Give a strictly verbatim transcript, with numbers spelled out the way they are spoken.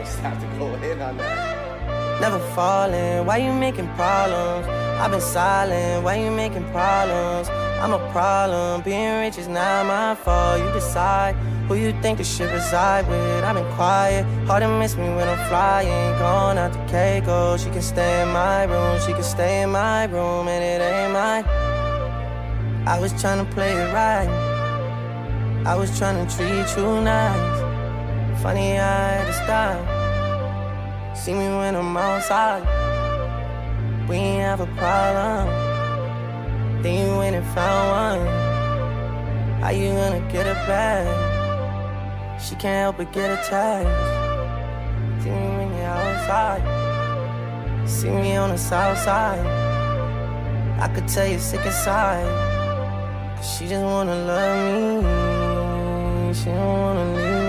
just have to go in on that. Never falling, why you making problems? I've been silent, why you making problems? I'm a problem, being rich is not my fault. You decide who you think the shit reside with. I've been quiet, hard to miss me when I'm flying. Gone out to Keiko, she can stay in my room. She can stay in my room and it ain't mine. I was trying to play it right, I was trying to treat you nice. Funny I had to stop. See me when I'm outside, we ain't have a problem. Then you went and found one. How you gonna get it back? She can't help but get attached. See me when you're outside, see me on the south side. I could tell you're sick inside, cause she just wanna love me, she don't wanna leave